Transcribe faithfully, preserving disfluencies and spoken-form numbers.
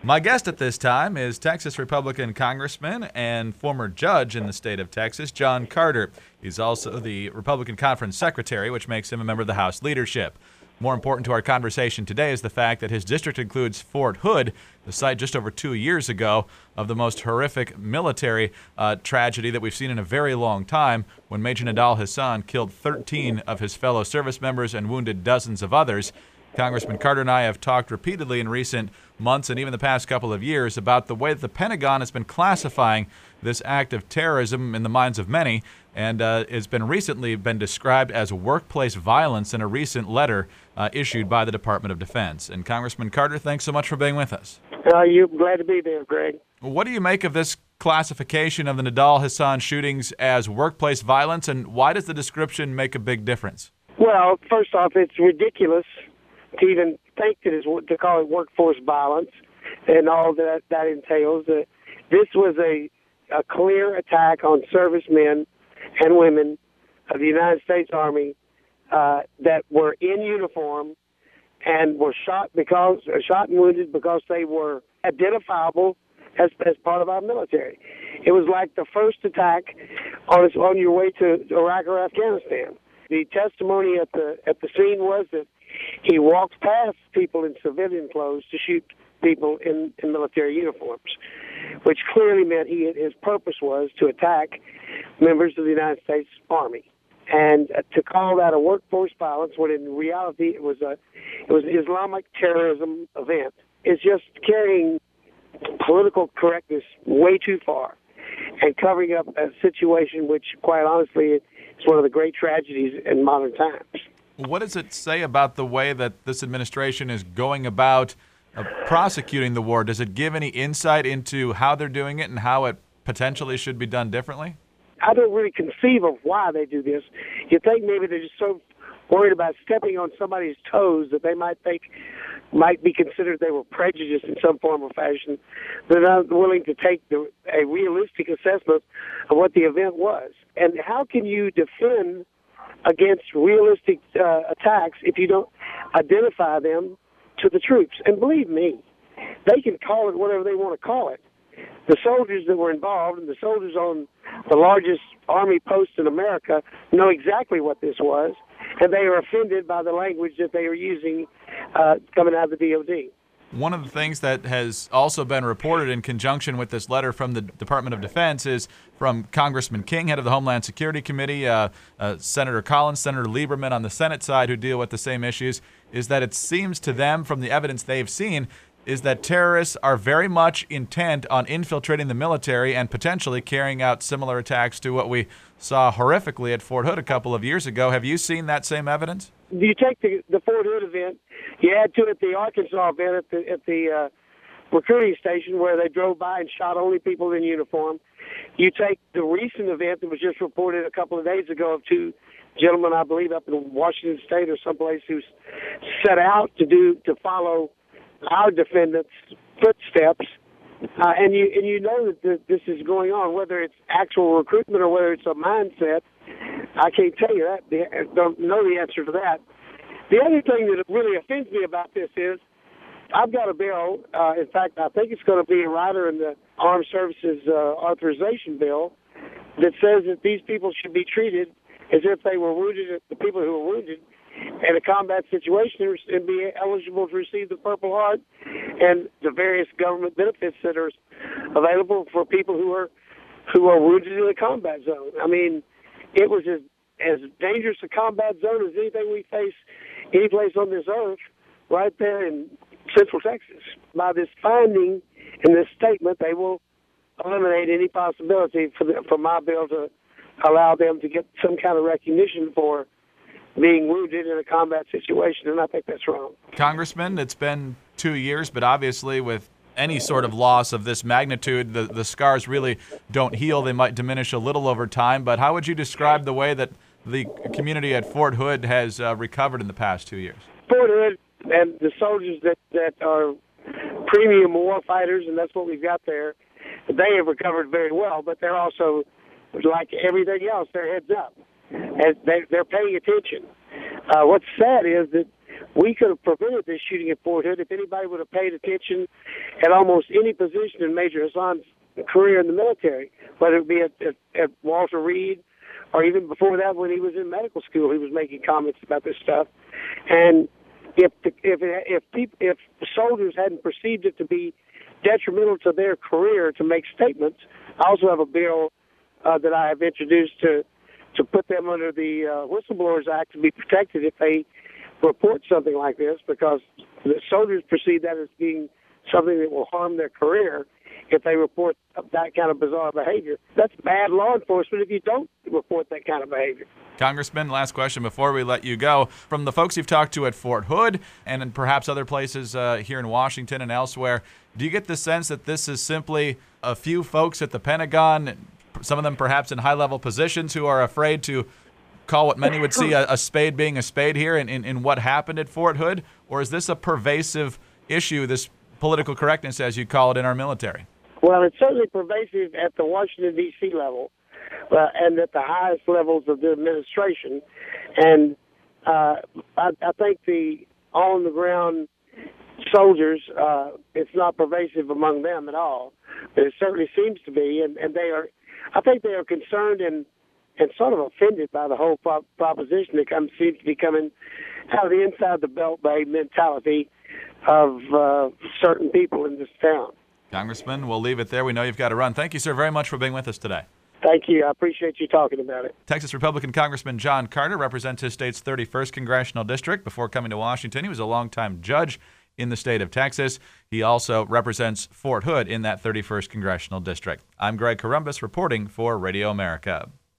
My guest at this time is Texas Republican Congressman and former judge in the state of Texas, John Carter. He's also the Republican Conference Secretary, which makes him a member of the House leadership. More important to our conversation today is the fact that his district includes Fort Hood, the site just over two years ago of the most horrific military uh, tragedy that we've seen in a very long time, when Major Nidal Hasan killed thirteen of his fellow service members and wounded dozens of others. Congressman Carter and I have talked repeatedly in recent months and even the past couple of years about the way that the Pentagon has been classifying this act of terrorism in the minds of many, and uh, it's been recently been described as workplace violence in a recent letter uh, issued by the Department of Defense. And Congressman Carter, thanks so much for being with us. Uh, you're glad to be there, Greg. What do you make of this classification of the Nidal Hasan shootings as workplace violence, and why does the description make a big difference? Well, first off, it's ridiculous to even think that it's to call it workforce violence and all that that entails. Uh, this was a, a clear attack on servicemen and women of the United States Army uh, that were in uniform and were shot because uh, shot and wounded because they were identifiable as as part of our military. It was like the first attack on on your way to Iraq or Afghanistan. The testimony at the at the scene was that he walked past people in civilian clothes to shoot people in, in military uniforms, which clearly meant he his purpose was to attack members of the United States Army. And uh, to call that a workforce violence, when in reality it was a it was an Islamic terrorism event, is just carrying political correctness way too far and covering up a situation which, quite honestly, is one of the great tragedies in modern times. What does it say about the way that this administration is going about uh, prosecuting the war? Does it give any insight into how they're doing it and how it potentially should be done differently? I don't really conceive of why they do this. You think maybe they're just so worried about stepping on somebody's toes that they might think might be considered they were prejudiced in some form or fashion. They're not willing to take the, a realistic assessment of what the event was. And how can you defend against realistic uh, attacks if you don't identify them to the troops? And believe me, they can call it whatever they want to call it. The soldiers that were involved and the soldiers on the largest Army post in America know exactly what this was, and they are offended by the language that they are using uh, coming out of the D O D. One of the things that has also been reported in conjunction with this letter from the Department of Defense is from Congressman King, head of the Homeland Security Committee, uh, uh, Senator Collins, Senator Lieberman on the Senate side, who deal with the same issues, is that it seems to them, from the evidence they've seen, is that terrorists are very much intent on infiltrating the military and potentially carrying out similar attacks to what we saw horrifically at Fort Hood a couple of years ago. Have you seen that same evidence? You take the, the Fort Hood event, you add to it the Arkansas event at the, at the uh, recruiting station where they drove by and shot only people in uniform. You take the recent event that was just reported a couple of days ago of two gentlemen, I believe, up in Washington State or someplace who set out to do to follow our defendants' footsteps, uh, and you and you know that th- this is going on, whether it's actual recruitment or whether it's a mindset. I can't tell you that. I don't know the answer to that. The other thing that really offends me about this is I've got a bill. Uh, in fact, I think it's going to be a rider in the Armed Services uh, Authorization Bill that says that these people should be treated as if they were wounded, the people who were wounded in a combat situation, and be eligible to receive the Purple Heart and the various government benefits that are available for people who are who are wounded in a combat zone. I mean, it was as, as dangerous a combat zone as anything we face any place on this earth, right there in Central Texas. By this finding in this statement, they will eliminate any possibility for, the, for my bill to allow them to get some kind of recognition for being wounded in a combat situation, and I think that's wrong. Congressman, it's been two years, but obviously with any sort of loss of this magnitude, the, the scars really don't heal. They might diminish a little over time, but how would you describe the way that the community at Fort Hood has uh, recovered in the past two years? Fort Hood and the soldiers that, that are premium war fighters, and that's what we've got there, they have recovered very well, but they're also, like everything else, their heads up. And they, they're paying attention. Uh, what's sad is that we could have prevented this shooting at Fort Hood if anybody would have paid attention at almost any position in Major Hassan's career in the military, whether it be at, at, at Walter Reed or even before that when he was in medical school, he was making comments about this stuff. And if the, if if people, if soldiers hadn't perceived it to be detrimental to their career to make statements, I also have a bill uh, that I have introduced to to put them under the uh, Whistleblowers Act to be protected if they report something like this, because the soldiers perceive that as being something that will harm their career if they report that kind of bizarre behavior. That's bad law enforcement if you don't report that kind of behavior. Congressman, last question before we let you go. From the folks you've talked to at Fort Hood and in perhaps other places uh, here in Washington and elsewhere, do you get the sense that this is simply a few folks at the Pentagon, some of them perhaps in high-level positions, who are afraid to call what many would see a, a spade being a spade here in, in, in what happened at Fort Hood? Or is this a pervasive issue, this political correctness, as you call it, in our military? Well, it's certainly pervasive at the Washington, D C level uh, and at the highest levels of the administration. And uh, I, I think the on-the-ground soldiers, uh, it's not pervasive among them at all. But it certainly seems to be. And, and they are, I think they are concerned and, and sort of offended by the whole prop- proposition that comes, seems to be coming out of the inside the beltway mentality of uh, certain people in this town. Congressman, we'll leave it there. We know you've got to run. Thank you, sir, very much for being with us today. Thank you. I appreciate you talking about it. Texas Republican Congressman John Carter represents his state's thirty-first Congressional District. Before coming to Washington, he was a longtime judge in the state of Texas. He also represents Fort Hood in that thirty-first Congressional District. I'm Greg Columbus reporting for Radio America.